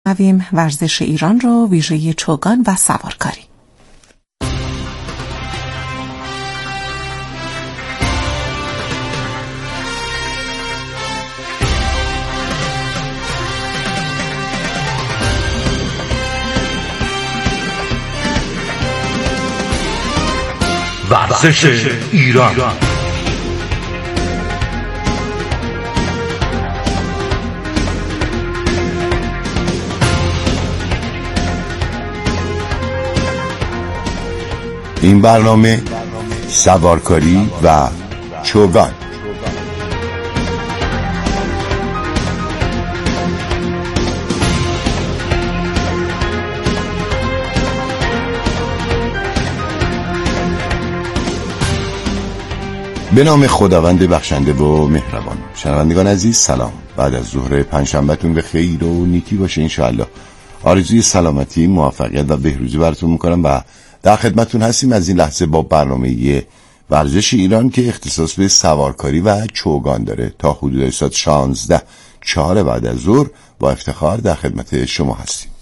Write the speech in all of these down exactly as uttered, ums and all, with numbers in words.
میشنویم ورزش ایران رو، ویژه چوگان و سوارکاری. ورزش ایران. این برنامه سوارکاری و چوگان. به نام خداوند بخشنده و مهربان. شنوندگان عزیز سلام. بعد از ظهر پنجشنبهتون به خیر و نیکی باشه انشاءالله. آرزوی سلامتی، موفقیت و بهروزی براتون میکنم و در خدمتون هستیم از این لحظه با برنامه ورزش ایران که اختصاص به سوارکاری و چوگان داره. تا حدود ساعت شانزده چهار بعد از ظهر با افتخار در خدمت شما هستیم.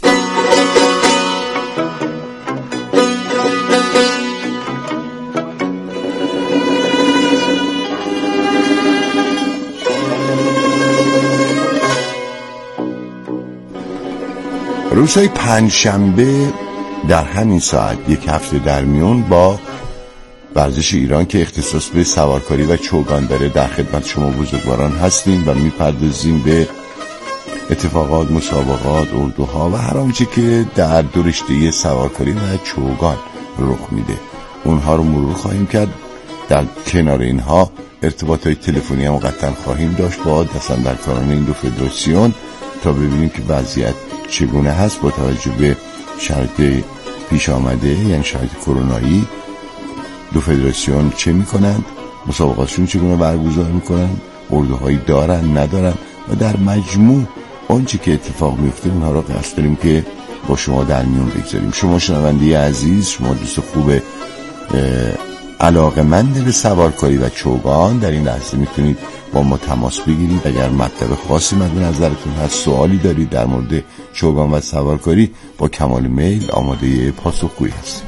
روزهای پنجشنبه در همین ساعت یک هفته در میون با ورزش ایران که اختصاص به سوارکاری و چوگان داره در خدمت شما بزرگواران هستیم و میپردازیم به اتفاقات، مسابقات، اردوها و هر آنچه که در دو رشته سوارکاری و چوگان رخ میده اونها رو مرور خواهیم کرد. در کنار اینها ارتباطات تلفنی هم قطعا خواهیم داشت با دستاندرکاران این دو فدراسیون تا ببینیم که وضعیت چگونه هست با توجه به شرایط پیش آمده، یعنی شرایط کرونایی. دو فدراسیون چه میکنند، مسابقاتشون چگونه برگزار میکنند، اردوهایی دارن ندارن و در مجموع آنچه که اتفاق میفته اونها را قصد داریم که با شما در میون بگذاریم. شما شنونده عزیز، شما دوست خوب علاقه‌مند به سوارکاری و چوگان در این لحظه میتونید با ما تماس بگیرید. اگر مطلب خاصی مد نظرتون هست، سوالی دارید در مورد چوگان و سوارکاری، با کمال میل آماده پاسخگویی هستیم.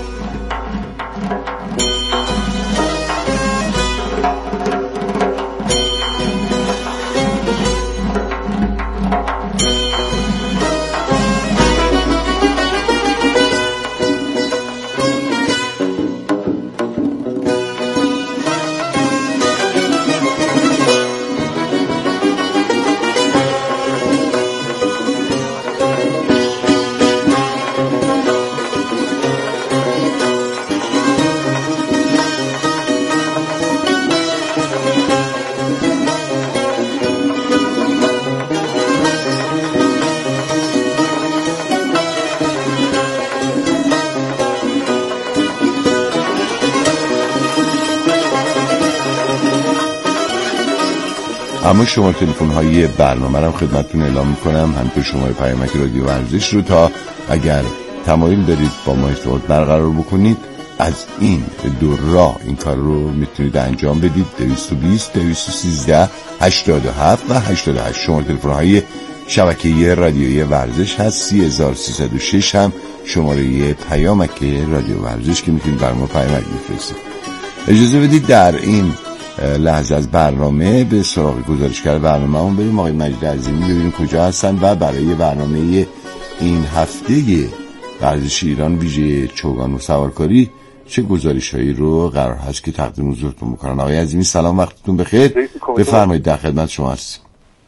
اما شما تلفن های برنامه رو خدمتتون اعلام میکنم، همینطور شماره پیامک رادیو ورزش رو، تا اگر تمایل دارید با ما ارتباط برقرار بکنید از این دو راه این کار رو میتونید انجام بدید. دویست و بیست دویست و سیزده هشتاد و هفت و هشتاد و هشت شماره تلفن های شبکه رادیویی ورزش هست. سه هزار و سیصد و شش هم شماره پیامک رادیو ورزش که میتونید بر ما پیامک بفرستید. اجازه بدید در این لحظه از برنامه به سراغ گزارشگر برنامه‌مون بریم. آقای مجید عظیمی ببینیم کجا هستن و برای برنامه این هفته ورزش ایران ویژه چوگان و سوارکاری چه گزارش‌هایی رو قرار هست که تقدیم حضورتون می‌کنن. آقای عظیمی سلام، وقتتون بخیر، بفرمایید در خدمت شما هستیم.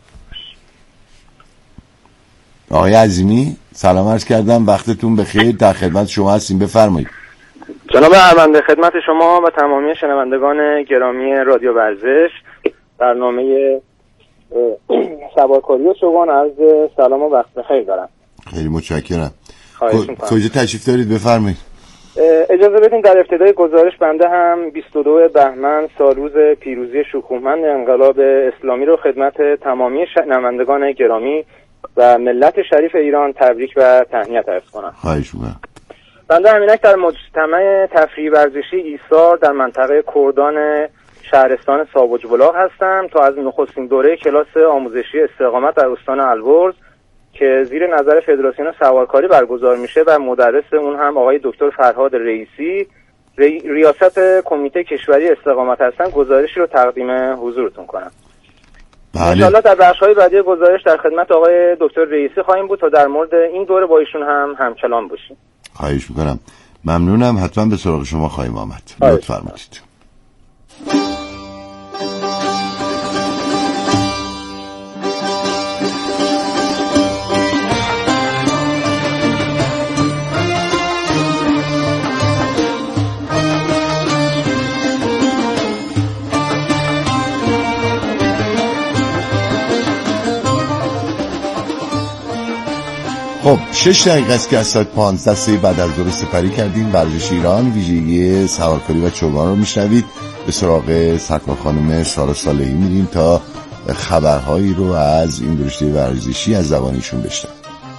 آقای عظیمی سلام عرض کردم، وقتتون بخیر، در خدمت شما هستیم، بفرمایید. جناب ارمنده، خدمت شما و تمامی شنوندگان گرامی رادیو ورزش برنامه سوارکاری و چوگان عرض سلام و وقت بخیر دارم. خیلی متشکرم. کجا تشریف دارید، بفرمایید. اجازه بدین در ابتدای گزارش بنده هم بیست و دو بهمن سالروز پیروزی شکوهمند انقلاب اسلامی رو خدمت تمامی شنوندگان گرامی و ملت شریف ایران تبریک و تهنیت عرض کنم. خواهش می‌کنم. بنده همینک در مجتمع تفریحی ورزشی ایثار در منطقه کردان شهرستان ساوج بلاغ هستم تا از نخستین دوره کلاس آموزشی استقامت در استان البرز که زیر نظر فدراسیون سوارکاری برگزار میشه و مدرس اون هم آقای دکتر فرهاد رئیسی ری... ریاست کمیته کشوری استقامت هستن، گزارشی رو تقدیم حضورتون کنم. بله. انشالله در بخش‌های بعدی گزارش در خدمت آقای دکتر رئیسی خواهیم بود تا در مورد این دوره با ایشون هم همکلام باشیم. خواهش میکنم. ممنونم. حتما به سراغ شما خواهیم آمد. لطف فرمایید. خب شش دقیقه است که از ساعت پانزده سه بعد از ظهر سپری کردیم. ورزش ایران ویژگی سوارکاری و چوگان رو میشنوید. به سراغ سرکار خانم سارا صالحی میریم تا خبرهایی رو از این رشته ورزشی از زبانشون بشنویم.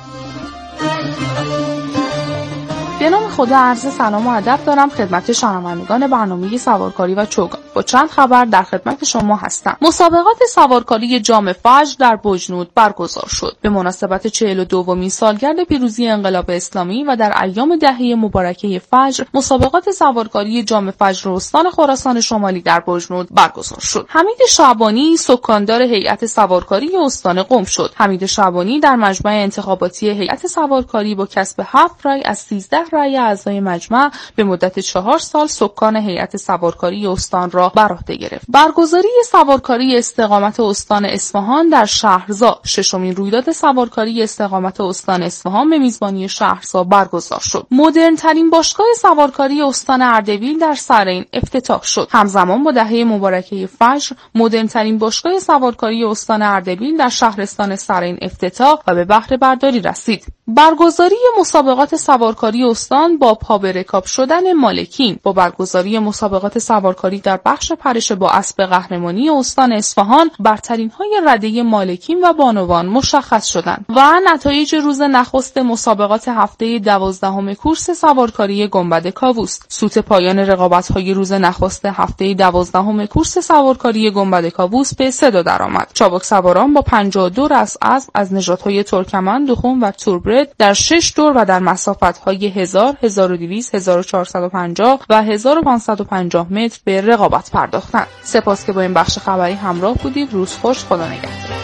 به نام خدا عرض سلام و ادب دارم خدمت شنوندگان برنامه سوارکاری و چوگان. با چند خبر در خدمت شما هستم. مسابقات سوارکاری جام فجر در بجنود برگزار شد. به مناسبت چهل و دومین سالگرد پیروزی انقلاب اسلامی و در ایام دهه مبارکه فجر، مسابقات سوارکاری جام فجر استان خراسان شمالی در بجنود برگزار شد. حمید شعبانی سکاندار هیئت سوارکاری استان قم شد. حمید شعبانی در مجمع انتخاباتی هیئت سوارکاری با کسب هفت رای از سیزده رای اعضای مجمع به مدت چهار سال سکان هیئت سوارکاری استان را بر عهده گرفت. برگزاری سوارکاری استقامت استان اصفهان در شهرزا، ششمین رویداد سوارکاری استقامت استان اصفهان به میزبانی شهرزا برگزار شد. مدرن ترین باشگاه سوارکاری استان اردبیل در سرین افتتاح شد. همزمان با دهه مبارکه فجر، مدرن ترین باشگاه سوارکاری استان اردبیل در شهرستان سرین افتتاح و به بهره برداری رسید. برگزاری مسابقات سوارکاری استان با پا به رکاب شدن مالکین. با برگزاری مسابقات سوارکاری در بخش پرش با اسب قهرمانی استان اصفهان، برترین‌های رده مالکین و بانوان مشخص شدند و نتایج روز نخست مسابقات هفته دوازدهم کورس سوارکاری گنبد کاووس. سوت پایان رقابت‌های روز نخست هفته دوازدهم کورس سوارکاری گنبد کاووس به صدا درآمد. چابک سواران با پنجاه و دو رأس اسب از نژادهای ترکمن، دخم و توربرد در شش دور و در مسافت‌های هزار، هزار و دویست، هزار و چهارصد و پنجاه و هزار و پانصد و پنجاه متر به رقابت پرداختند. سپاس که با این بخش خبری همراه بودید. روز خوش. خدا نگهدار.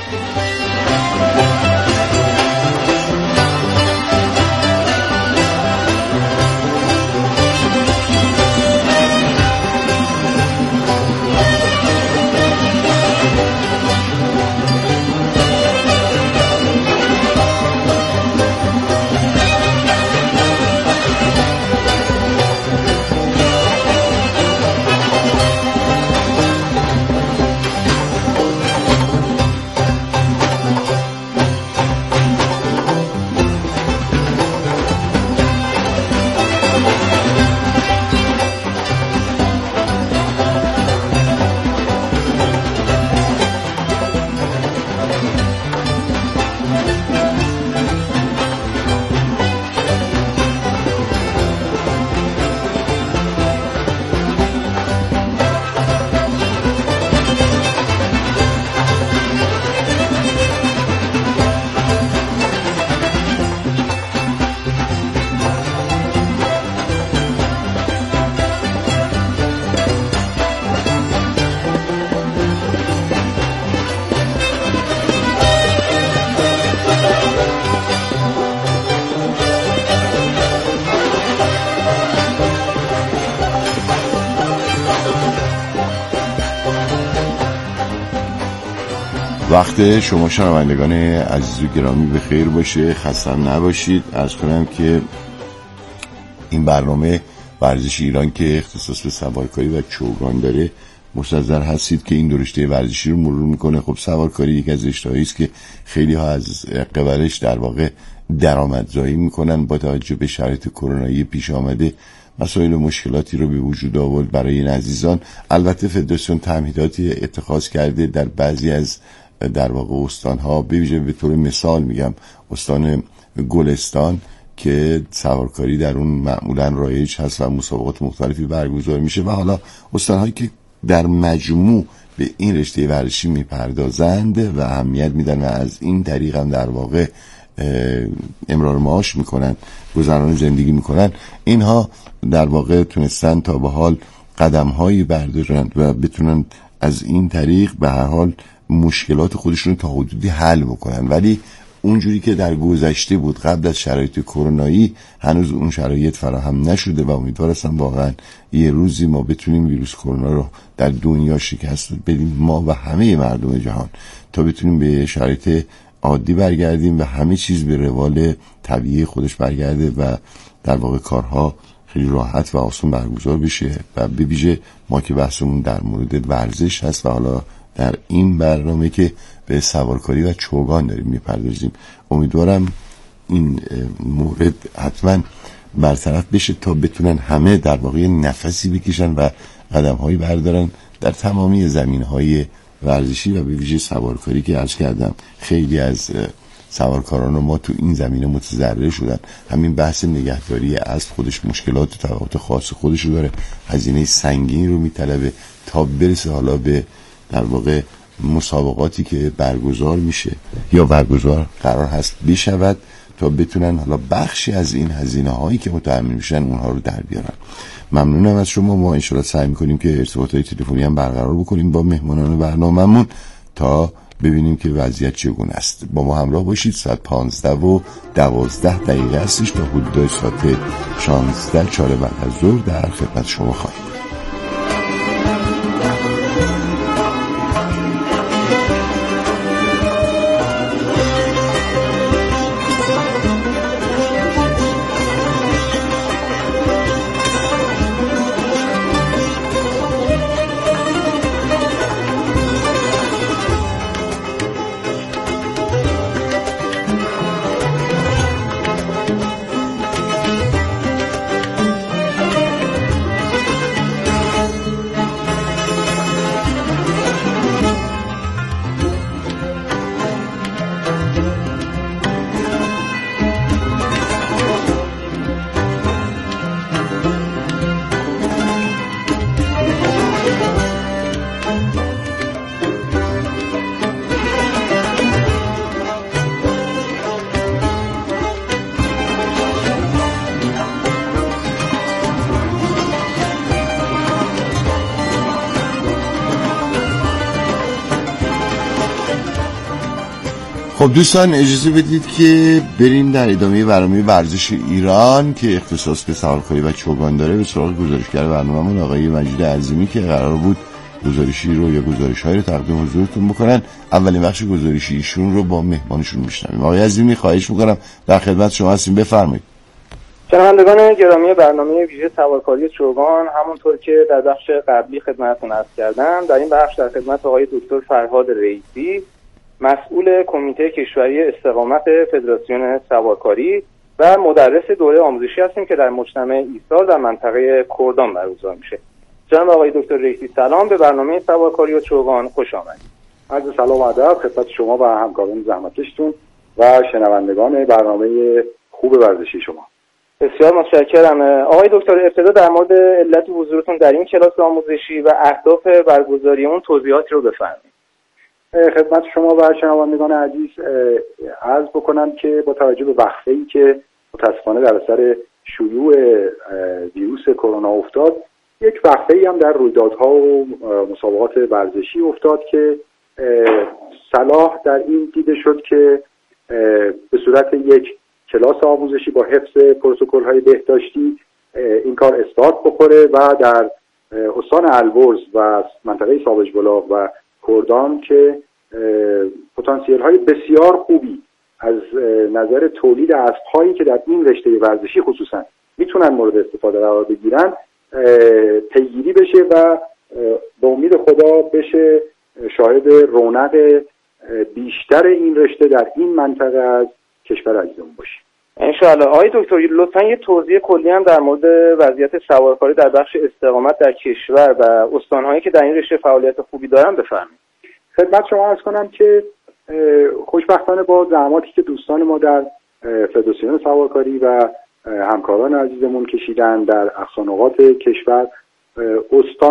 وقت شما شنوندگان عزیز و گرامی به خیر باشه. خسته نباشید. عرض کنم که این برنامه ورزش ایران که اختصاص به سوارکاری و چوگان داره، مستحضر هستید که این دو رشته ورزشی رو مرور میکنه. خب سوارکاری یک از رشته‌هایی است که خیلی ها از قبلش در واقع درآمدزایی میکنن. با توجه به شرایط کرونایی پیش آمده مسائل و مشکلاتی رو به وجود آورد برای این عزیزان. البته فدراسیون تمهیداتی اتخاذ کرده در بعضی از در واقع استان‌ها، به ویژه به طور مثال میگم استان گلستان که سوارکاری در اون معمولا رایج هست و مسابقات مختلفی برگزار میشه، و حالا استان‌هایی که در مجموع به این رشته ورزشی میپردازند و اهمیت میدن و از این طریق هم در واقع امرار معاش میکنن، گذران زندگی میکنن، اینها در واقع تونستن تا به حال قدم هایی بردارن و بتونن از این طریق به هر حال مشکلات خودشون تا حدودی حل بکنن. ولی اونجوری که در گذشته بود قبل از شرایط کرونایی هنوز اون شرایط فراهم نشده و امیدوار هستم واقعا یه روزی ما بتونیم ویروس کرونا رو در دنیا شکست بدیم، ما و همه مردم جهان، تا بتونیم به شرایط عادی برگردیم و همه چیز به روال طبیعی خودش برگرده و در واقع کارها خیلی راحت و آسان برگزار بشه. و به ویژه ما که بحثمون در مورد ورزش هست و حالا در این برنامه که به سوارکاری و چوگان داریم میپردازیم، امیدوارم این مورد حتما برطرف بشه تا بتونن همه در واقع نفسی بکشن و قدم‌هایی بردارن در تمامی زمینه‌های ورزشی و به ویژه سوارکاری که عرض کردم خیلی از سوارکاران ما تو این زمینه متضرر شدن. همین بحث نگهداری اسب خودش مشکلات و تفاوت خاص خودش رو داره، هزینه سنگینی رو میطلبه تا برسه حالا به در واقع مسابقاتی که برگزار میشه یا برگزار قرار هست بشود تا بتونن حالا بخشی از این هزینه هایی که متحمل میشن اونها رو در بیارن. ممنونم از شما. ما ان شاءالله سعی میکنیم که ارتباطات تلفنی هم برقرار بکنیم با مهمانان برنامه‌مون تا ببینیم که وضعیت چگونه است. با ما همراه باشید. ساعت پانزده و دوازده دقیقه هستش تا حدود ساعت شانزده چهار بعد از ظهر در خدمت شما خواهیم. خب دوستان اجازه بدید که بریم در ادامه برنامه ورزش ایران که اختصاص به سوارکاری و چوگان داره به سراغ گزارشگر برنامه‌مون آقای مجید عظیمی که قرار بود گزارشی رو یا گزارش‌هایی رو تقدیم حضورتون بکنن. اولین بخش گزارشی ایشون رو با مهمانشون میشنویم. آقای عظیمی خواهش می‌کنم در خدمت شما هستیم، بفرمایید. شنوندگان گرامی برنامه ویژه سوارکاری چوگان، همونطور که در بخش قبلی خدمتتون عرض کردم، در این بخش در خدمت آقای دکتر فرهاد رئیسی، مسئول کمیته کشوری استقامت فدراسیون سوارکاری و مدرس دوره آموزشی هستیم که در مجتمع ایسال در منطقه کردان برگزار میشه. جناب آقای دکتر رئیسی سلام، به برنامه سوارکاری و چوگان خوش آمدید. عرض سلام و ادب خدمت شما و همکاران زحمتکشتون و شنوندگان برنامه خوب ورزشی شما. بسیار متشکرم. آقای دکتر ابتدا در مورد علت حضورتون در این کلاس آموزشی و اهداف برگزاری اون توضیحاتی رو بفرمایید. خدمت شما و شنوندگان عزیز عرض بکنم که با توجه به وقفه‌ای که متاسفانه در اثر شیوع ویروس کرونا افتاد، یک وقفه‌ای هم در رویدادها و مسابقات ورزشی افتاد که صلاح در این دیده شد که به صورت یک کلاس آموزشی با حفظ پروتکل‌های بهداشتی این کار استارت بخوره و در استان البرز و منطقه ساوجبلاغ و کردان که پتانسیل های بسیار خوبی از نظر تولید اسب‌هایی که در این رشته ورزشی خصوصا میتونن مورد استفاده قرار بگیرن پیگیری بشه و به امید خدا بشه شاهد رونق بیشتر این رشته در این منطقه از کشور عزیزمون باشیم انشاءالله. آقای دکتر لطفاً یه توضیح کلی هم در مورد وضعیت سوارکاری در بخش استقامت در کشور و استان‌هایی که در این رشته فعالیت خوبی دارن بفرمایید. خدمت شما عرض کنم که خوشبختانه با زحماتی که دوستان ما در فدراسیون سوارکاری و همکاران عزیزمون کشیدن در اقصانقاط کشور،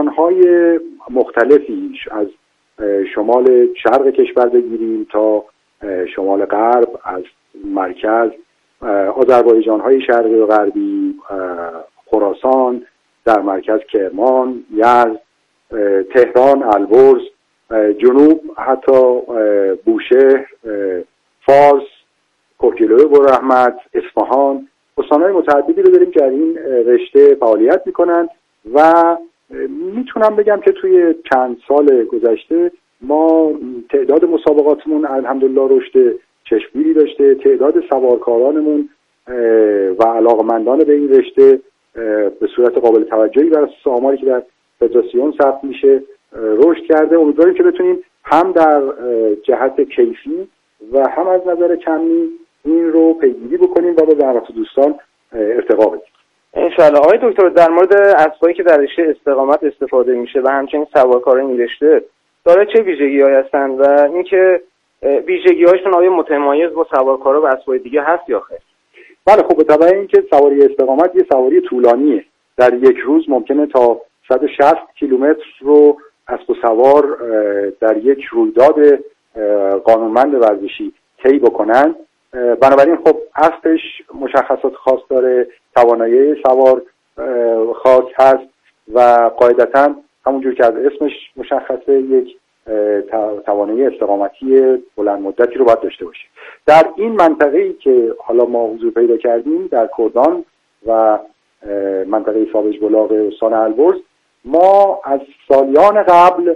استانهای مختلفی از شمال شرق کشور بگیریم تا شمال غرب، از مرکز، آذربایجان های شرقی و غربی، خراسان، در مرکز کرمان، یزد، تهران، البرز، جنوب حتی بوشهر، فارس، کوکیلوی برحمت، اصفهان، استان‌های متعددی رو داریم که در این رشته فعالیت میکنن و میتونم بگم که توی چند سال گذشته ما تعداد مسابقاتمون الحمدلله رشد چشمگیری داشته، تعداد سوارکارانمون و علاقمندان به این رشته به صورت قابل توجهی بر اساس آماری که در فدراسیون ثبت میشه رشد کرده. امیدواریم که بتونیم هم در جهت کیفی و هم از نظر کمی این رو پیگیری بکنیم و با ضرورت دوستان ارتقا بدیم انشاءالله. آقای دکتر، در مورد اسبایی که در رشته استقامت استفاده میشه و همچنین سوارکاران این رشته داره چه ویژگی‌هایی هستند و اینکه ویژگی‌هاشون آیا متمایز با سوارکارا و اسبای دیگه هست یا خیر؟ بله، خب به تبع اینکه سواری استقامت یه سواری طولانیه، در یک روز ممکنه تا صد و شصت کیلومتر رو اسب و سوار در یک رویداد قانونمند ورزشی طی بکنن. بنابراین خب اسبش مشخصات خاص داره، توانایی سوار خاص هست و قاعدتاً همونجور که از اسمش مشخصه یک توانایی استقامتی بلند مدتی رو باید داشته باشه. در این منطقه‌ای که حالا ما حضور پیدا کردیم در کردان و منطقه سابج بلاغ استان البرز، ما از سالیان قبل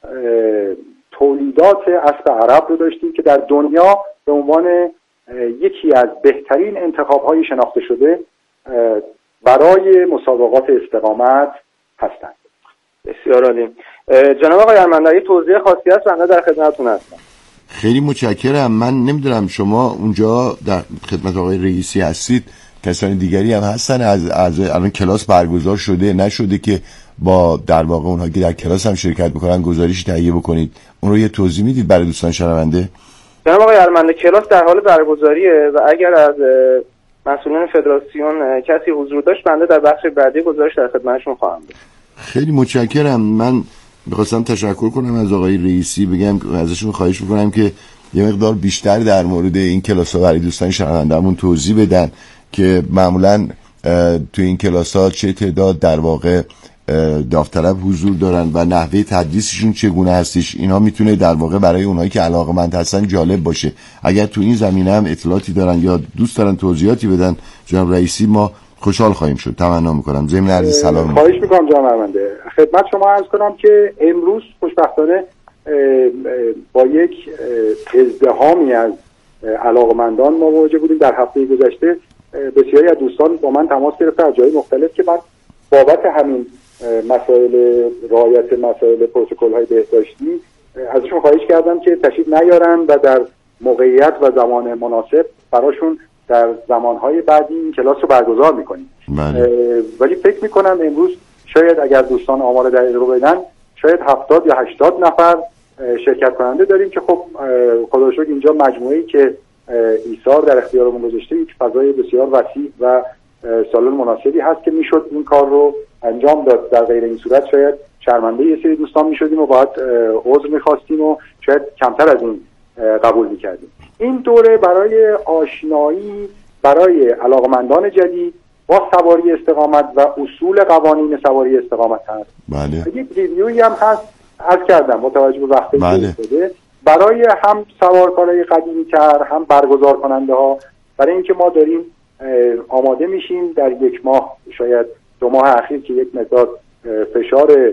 تولیدات اسب عرب رو داشتیم که در دنیا به عنوان یکی از بهترین انتخاب‌های شناخته شده برای مسابقات استقامت هستند. بسیار عالی. جناب آقای ارمنی، توضیح خاصی هست بنده در خدمتتون هستم. خیلی متشکرم. من نمیدونم شما اونجا در خدمت آقای رئیسی هستید، کسان دیگری هم هستن از از الان کلاس برگزار شده نشده که با در واقع اونها که در کلاس هم شرکت بکنن گزارش تهیه بکنید، اون رو یه توضیح میدید برای دوستان شنونده؟ جناب آقای ارمنی، کلاس در حال برگزاریه و اگر از مسئولین فدراسیون کسی حضور داشت بنده در بخش بعدی گزارش در خدمتشون خواهم بود. خیلی متشکرم. من می‌خواستم تشکر کنم از آقای رئیسی، بگم ازشون خواهش می‌کنم که یه مقدار بیشتر در مورد این کلاس‌ها برای دوستان شنونده‌مون توضیح بدن که معمولاً تو این کلاس‌ها چه تعداد در واقع داوطلب حضور دارن و نحوه تدریسشون چگونه هستش. اینا میتونه در واقع برای اونایی که علاقه‌مند هستن جالب باشه. اگر تو این زمینه هم اطلاعاتی دارن یا دوست دارن توضیحاتی بدن جناب رئیسی، ما خوشحال خواهیم شد. تمنا میکنم. ضمن عرض سلام خواهش میکنم جناب ارمنده. خدمت شما عرض کنم که امروز خوشبختانه با یک ازدحامی از علاقمندان ما مواجه بودیم. در هفته گذشته بسیاری از دوستان با من تماس گرفتن از جای مختلف که من بابت همین مسائل رعایت مسائل پروتکل‌های بهداشتی ازشون خواهش کردم که تشریف نیارن و در موقعیت و زمان مناسب براشون در زمانهای بعدی این کلاس رو برگزار میکنیم. ولی فکر میکنم امروز شاید اگر دوستان آمار دقیق رو بدن شاید هفتاد یا هشتاد نفر شرکت کننده داریم که خب خدا رو شکر اینجا مجموعه‌ای که ایثار در اختیارمون گذاشته یک فضای بسیار وسیع و سالن مناسبی هست که میشد این کار رو انجام داد. در غیر این صورت شاید شرمنده یه سری دوستان میشدیم و باید عذر میخواستیم و شاید کمتر از این قبول میکردیم. این دوره برای آشنایی برای علاقمندان جدید با سواری استقامت و اصول قوانین سواری استقامت هست. بله. یک ریویوی هم هست عرض کردم متوجه به وقتی بله. شده برای هم سوارکارای قدیمی تر هم برگزار کننده ها، برای اینکه ما داریم آماده میشیم در یک ماه شاید دو ماه اخیر که یک مقدار فشار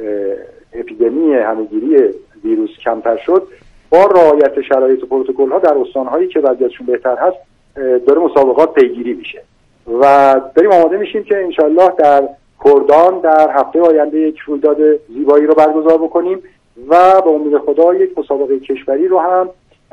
اپیدمی همهگیری ویروس کمتر شد، با رعایت شرایط و پروتکل ها در استانهایی که وضعیتشون بهتر هست داره مسابقات پیگیری میشه و داریم آماده میشیم که انشالله در کردان در هفته آینده یک رویداد زیبایی رو برگزار بکنیم و به امید خدا یک مسابقه کشوری رو هم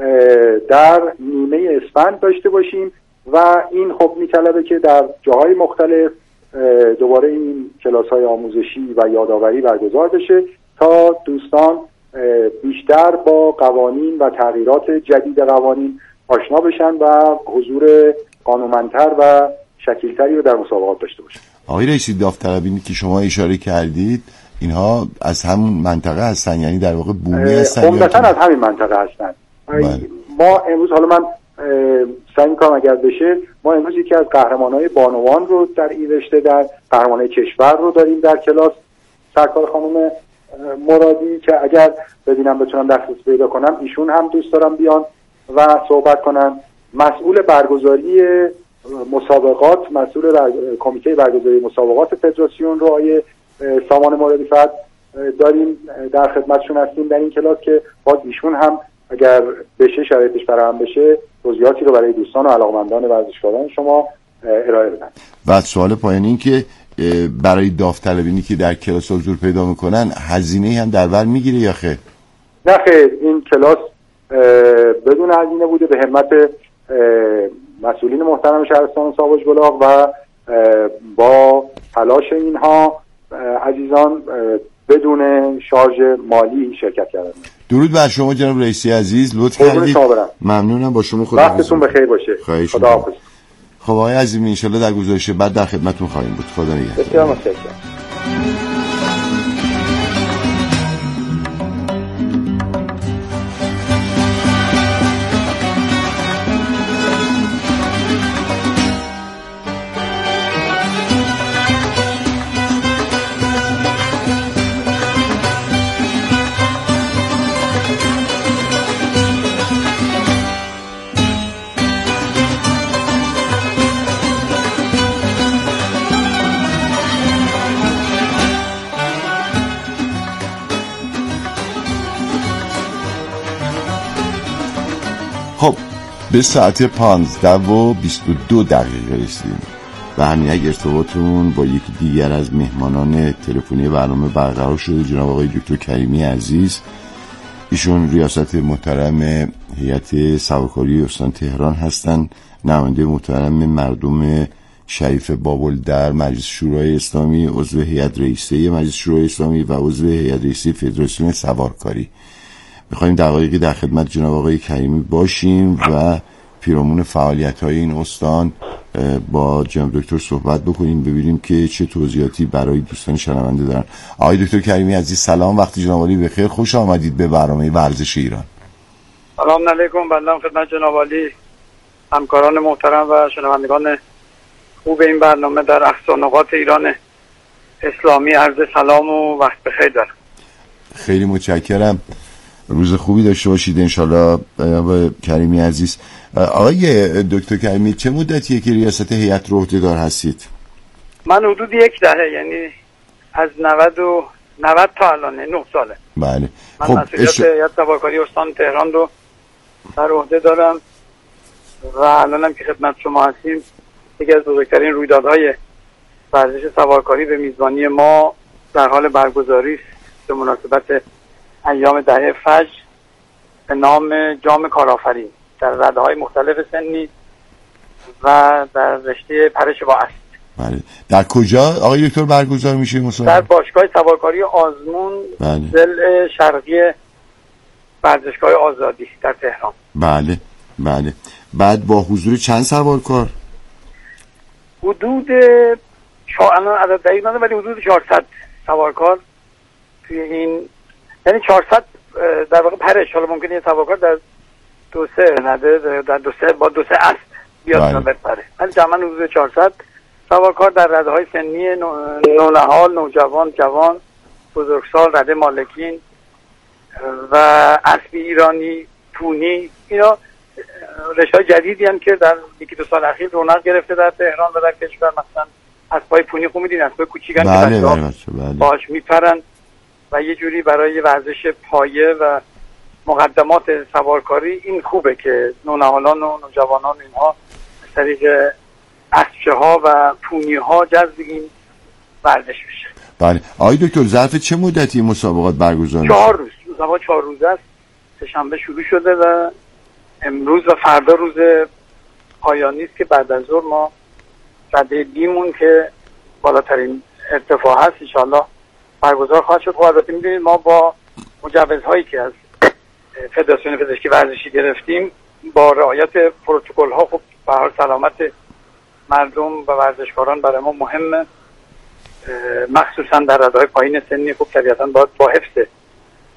در نیمه اسفند داشته باشیم و این خب میطلبه که در جاهای مختلف دوباره این کلاس‌های آموزشی و یادآوری برگزار بشه تا دوستان بیشتر با قوانین و تغییرات جدید قوانین آشنا بشن و حضور قانونمندتر و شکیلتری رو در مسابقات داشته باشن. آقای رئیسی، داوطلبینی که شما اشاره کردید اینها از همون منطقه هستن، یعنی در واقع بومی هستن؟ عمدتاً از همین منطقه هستن. ما امروز، حالا من سعی می‌کنم اگر بشه، ما امروز یکی از قهرمان‌های بانوان رو در این رشته، در قهرمان‌های کشور رو داریم در کلاس، سرکار خانم مرادی، که اگر ببینم بتونم دسترسی پیدا کنم ایشون هم دوست دارم بیان و صحبت کنن. مسئول برگزاری مسابقات، مسئول بر... کمیته برگزاری مسابقات فدراسیون رو آقای سامان مرادی فقط داریم، در خدمتشون هستیم در این کلاس که باز ایشون هم اگر بشه، شرایطش فراهم بشه، توضیحاتی رو برای دوستان و علاقمندان ورزشکاران شما ارائه بدن. و سوال پایانی این که برای داوطلبینی که در کلاس حضور پیدا میکنن هزینه‌ای هم در بر میگیره یا خیر؟ نه خیر، این کلاس بدون هزینه بوده، به همت مسئولین محترم شهرستان ساواج گلاغ و با تلاش اینها عزیزان بدون شارژ مالی شرکت کردن. درود بر شما جناب رئیسی عزیز، لطف کردید. ممنونم، با شما خدا وقتتون بخیر باشه. خداحافظ. خب آقای عظیمی، ان شاءالله در گزارش بعد در خدمتتون خواهیم بود. خدا نگهدار. بسیار متشکرم. خب به ساعت پانزده و بیست و دو دقیقه رسیدیم و همین یک ارتباطمون با یکی دیگر از مهمانان تلفنی برنامه برقرار شده، جناب آقای دکتر کریمی عزیز. ایشون ریاست محترم هیئت سوارکاری استان تهران هستند، نماینده محترم مردم شریف بابل در مجلس شورای اسلامی، عضو هیئت رئیسه مجلس شورای اسلامی و عضو هیئت رئیسه فدراسیون سوارکاری. میخوایم دقایقی در خدمت جناب آقای کریمی باشیم و پیرامون فعالیت‌های این استان با جناب دکتر صحبت بکنیم، ببینیم که چه توضیحاتی برای دوستان شنونده دارن. آقای دکتر کریمی عزیز سلام، وقتی جناب عالی بخیر، خوش آمدید به برنامه ورزش ایران. سلام علیکم، بنده خدمت جناب عالی، همکاران محترم و شنوندگان خوب این برنامه در اقصا نقاط ایران اسلامی عرض سلام و وقت بخیر دارم. خیلی متشکرم، روز خوبی داشته باشید انشالله آقای کریمی عزیز. آقای دکتر کریمی، چه مدتیه که ریاست هیئت رو عهده‌دار هستید؟ من حدود یک دهه، یعنی از نود و نود تا الان نه ساله. بله. من خب مسئولیت اش... هیئت سوارکاری استان تهران رو در عهده دارم و الانم که خدمت شما هستیم، یکی از بزرگترین رویدادهای ورزش سوارکاری به میزبانی ما در حال برگزاری است به مناسبت ایام دهه فجر به نام جام کارآفرین در رده‌های مختلف سنی و در رشته پرش با اسب. بله. در کجا آقای دکتر برگزار میشه مسابقه؟ در باشگاه سوارکاری آزمون، بله. ضلع شرقی ورزشگاه آزادی در تهران. بله بله. بعد با حضور چند سوارکار؟ حدود چا... الان عدد دقیق ندارم ولی حدود چهارصد سوارکار توی این، یعنی چهارصد در واقع پرش. حالا ممکنه یه سوارکار در دو سه نده، در دو سه با دو سه اسب بیاد و بپره، ولی جمعاً حدود چهارصد سوارکار در رده‌های سنی نونهال، نوجوان، جوان، بزرگسال، رده مالکین و اسب ایرانی، پونی. اینا رشته‌های جدیدی هم که در یکی دو سال اخیر رونق گرفته در تهران و در کشور. مثلا اسبای پونی خوب می‌دین، اسبای کوچیکن که بله بچه‌ها بله. باهاش میپرن و یه جوری برای ورزش پایه و مقدمات سوارکاری این خوبه که نونهالان و نوجوانان اینها از طریق اسبچه ها و پونی ها جذب این ورزش بشه. بله. آقای دکتر ظرف چه مدتی مسابقات برگزار میشه؟ چهار روز. مسابقات چهار روزه است. سه‌شنبه شروع شده و امروز و فردا روز پایانی است که بعد از ظهر ما رده بیمون که بالاترین ارتفاع هست ان شاء الله برگزار خواهد شد. خب البته می‌دونید ما با مجوزهایی که از فدراسیون پزشکی ورزشی گرفتیم با رعایت پروتکل ها، خب به هر سلامت مردم و ورزشکاران برای ما مهمه، مخصوصا در رده‌های پایین سنی. خب طبیعتاً باید با حفظ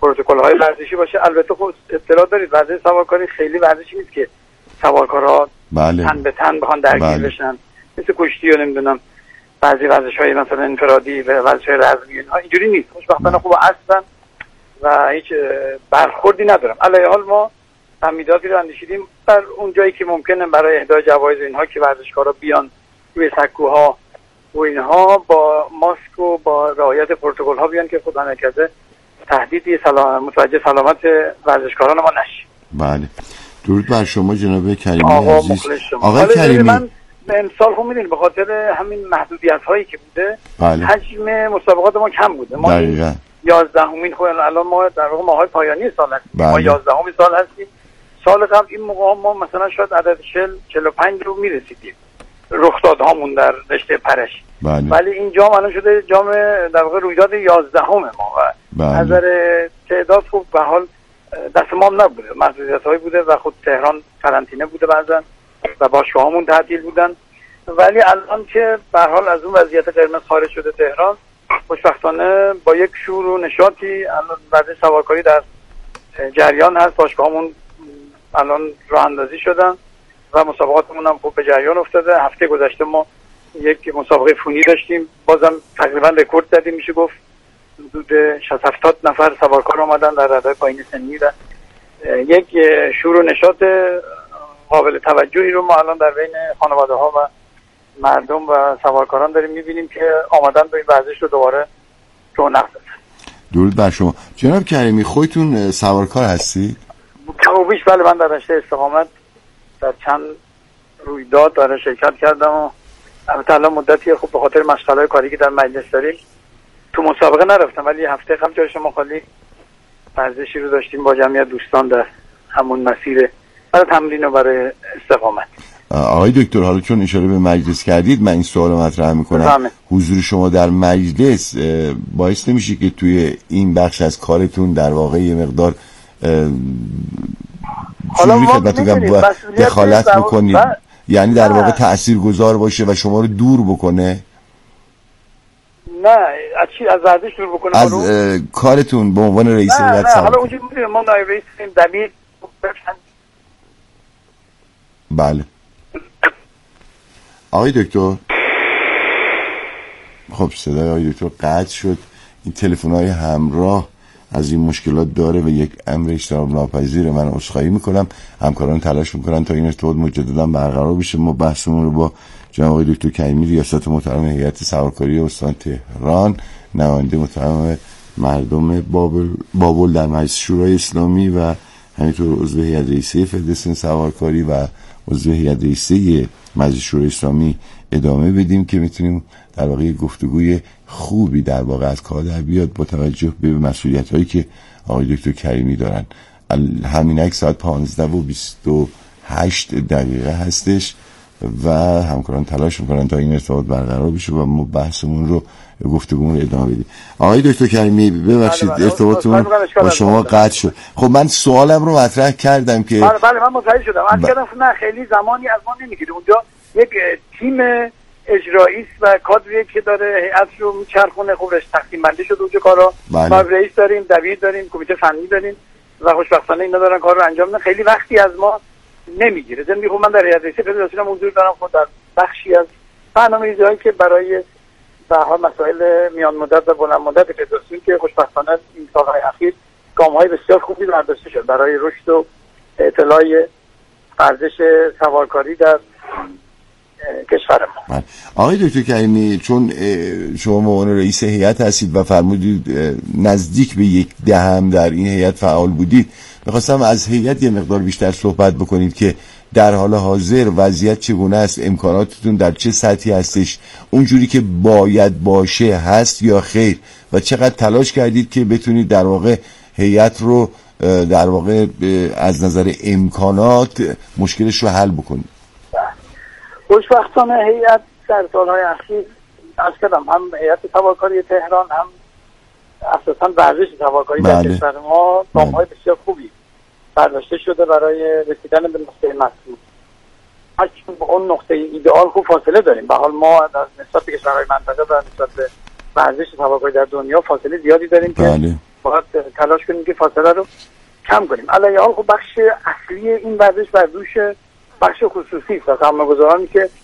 پروتکل‌های ورزشی باشه. البته خب اطلاع دارید ورزش سوارکاری خیلی ورزشی نیست که سوارکارها بله. تن به تن بخوان درگیر بله. بشن، مثل کشتی و نمیدونم بعضی ورزش‌های مثلا انفرادی و ورزش‌های رزمی اینها اینجوری نیست. خوشبختانه خوب هستن و هیچ برخوردی ندارم. علیه حال ما تمیداتی رو اندیشیدیم در اون جایی که ممکنه برای اهدای جوایز اینها که ورزشکارا بیان روی سکوها و اینها با ماسک و با رعایت پروتکل‌ها بیان که خدا نکرده تهدیدی سلام متوجه سلامت ورزشکاران ما نشه. بله. درود بر شما جناب کریمی آقا عزیز. آقای کریمی من امسال هم میدونید به خاطر همین محدودیت هایی که بوده بله. حجم مسابقات ما کم بوده. ما دقیقاً یازدهمین خب الان ما در واقع ماهای پایانی سال هستیم. بله. ما یازدهمین سال هستیم. سال قبل این موقع ما مثلا شاید عدد چهل چهل و پنج رو میرسیدیم رخدادهامون در رشته پرش. بله. ولی این جام الان شده جام در واقع رویداد یازدهم ما و بله. نظر تعداد خوب به حال دست ما هم نبوده، محدودیت‌هایی بوده و خود تهران قرنطینه بوده بعضن و باشگاهامون تعطیل بودن. ولی الان که به هر حال از اون وضعیت قرمز خارج شده تهران، خوشبختانه با یک شور و نشاطی الان ورزش سوارکاری در جریان هست. باشگاهامون الان راه اندازی شدن و مسابقاتمون هم خوب به جریان افتاده. هفته گذشته ما یک مسابقه فونی داشتیم، بازم تقریبا رکورد زدیم میشه گفت. حدود شصت هفتاد نفر سوارکار آمدن در رده پایین سنی و یک شور و نشاط قابل توجهی رو ما الان در بین خانواده ها و مردم و سوارکاران داریم میبینیم که آمدن به این ورزش رو دوباره رونق بده. درود بر شما جناب کریمی. خودتون سوارکار هستی؟ کمابیش بله. من در رشته استقامت در چند رویداد داره شرکت کردم و البته الان مدتی خوب به خاطر مشغله‌های کاری که در مجلس داریم تو مسابقه نرفتم، ولی هفته قبل جای شما خالی ورزشی رو داشتیم با جمعیت دوستان در همون مسیر برای تمرین و برای استقامت. آقای دکتر حالا چون اشاره به مجلس کردید من این سوال رو مطرح میکنم. حضور شما در مجلس باعث نمیشه که توی این بخش از کارتون در واقع یه مقدار چجوری خدمتتون دخالت بکنید؟ یعنی در واقع تاثیرگذار باشه و شما رو دور بکنه؟ نه از چی؟ از ورزش دور بکنه؟ از کارتون به عنوان رئیس هیئت سوارکاری. نه حالا اونجوری میدونیم ما نایب رئیس دبیر. بله آقای دکتر. خب صدای آقای دکتر قطع شد. این تلفن‌های همراه از این مشکلات داره و یک امر اجتناب ناپذیره. من عذرخواهی میکنم. همکاران تلاش میکنن تا این ارتباط مجددا برقرار بشه. ما بحثمون رو با جناب آقای دکتر کریمی ریاست محترم هیئت سوارکاری استان تهران، نماینده محترم مردم بابل بابل در مجلس شورای اسلامی و همینطور عضو هیئت رئیسه فدراسیون سوارکاری و عضو هیئت رئیسه مجلس شورای اسلامی ادامه بدیم که میتونیم در واقع گفتگوی خوبی در واقع از کار در بیاد با توجه به مسئولیت‌هایی که آقای دکتر کریمی دارن. همینک ساعت پانزده و بیست و هشت دقیقه هستش و همکاران تلاش میکنن تا این ارتباط برقرار بشه و ما بحثمون رو گفتگومون رو ادامه بدیم. آقای دکتر کریمی ببخشید ارتباطمون با شما قطع شد. خب من سوالم رو مطرح کردم که بله بله من متوجه شدم. از کردم نه خیلی زمانی از ما نمیگیره. اونجا یک تیم اجرایی و کادری که داره هیئت رو میچرخونه. خب رشته تقسیم بندی شده اونجا کارا. ما رئیس داریم، دبیر داریم، کمیته فنی داریم و خوشبختانه اینا دارن کار رو انجام میدن. خیلی وقتی از ما نمیگیره. ضمن خب من در هیئت رئیسه فدراسیون حضور دارم. خود در بخشی از برنامه‌ریزی‌هایی که برای به هر مسائل میان مدت و بلند مدت فدراسیون که خوشبختانه این سال‌های اخیر گام‌های بسیار خوبی برداشته شد برای رشد و اطلاع ورزش سوارکاری در کشور ما. آقای دکتر کریمی چون شما به عنوان رئیس هیئت هستید و فرمودید نزدیک به یک دهم در این هیئت فعال بودید، می‌خواستم از هیئت یه مقدار بیشتر صحبت بکنید که در حال حاضر وضعیت چگونه است، امکاناتتون در چه سطحی هستش، اونجوری که باید باشه هست یا خیر و چقدر تلاش کردید که بتونید در واقع هیئت رو در واقع از نظر امکانات مشکلش رو حل بکنید. خوشبختانه هیئت در سالهای اخیر از کردم هم هیئت سوارکاری تهران هم اساساً ورزش سوارکاری در کشور ما گام‌های بسیار خوبی برداشته شده برای رسیدن به نقطه مطلوب. هرچند به اون نقطه ایدئال خوب فاصله داریم. به حال ما در نسبت به کشورهای منطقه و نسبت به ورزش سوارکاری در دنیا فاصله زیادی داریم بله. که باید تلاش کنیم که فاصله رو کم کنیم. علیه حال خب بخش اصلی این ورزش ورزش بخش خصوصی است. سرمایه‌گذارانی که